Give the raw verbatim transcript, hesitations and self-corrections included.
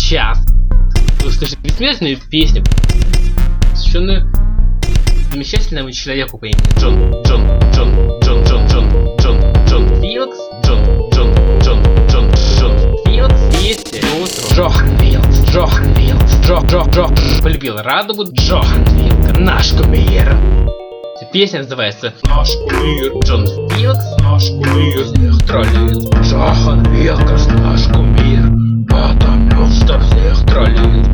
сейчас вы услышите бессмертную песню, посвященную замечательному человеку по имени Джон, Джон, Джон, Джон, Джон, Джон, Джон, Джон Филдс, Джон, Джон, Джон, Джон, Джон Филдс, песня Джохан Филдс, Джохан Филдс, Джо, Джо, Джо, полюбил радугу Джохан Филдс, наш кумир. Песня называется «Наш кумир». Джон Филдс, наш кумир, всех троллит. Джохан Филдс, наш кумир, потому что всех троллит.